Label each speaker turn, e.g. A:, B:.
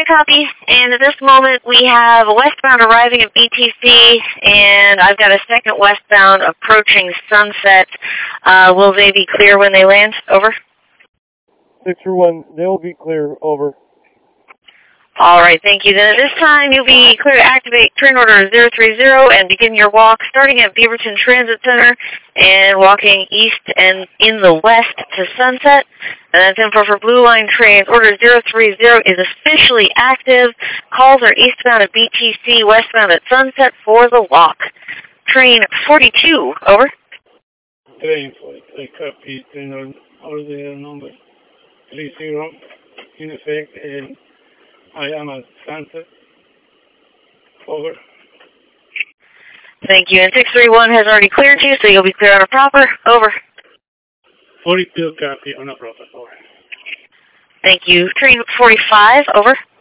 A: Second copy, and at this moment we have a westbound arriving at BTC, and I've got a second westbound approaching Sunset. Will they be clear when they land? Over.
B: 631, they'll be clear. Over.
A: All right, thank you. Then at this time, you'll be clear to activate train order 030 and begin your walk starting at Beaverton Transit Center and walking east and in the west to Sunset. And that's info for Blue Line train. Order 030 is officially active. Calls are eastbound at BTC, westbound at Sunset for the walk. Train 42, over.
C: Train 43, copy. Train order number 30, in effect, and I am at Sunset. Over.
A: Thank you. And 631 has already cleared you, so you'll be clear on a proper. Over.
C: 42, copy on a proper. Over.
A: Thank you. Train 45, over.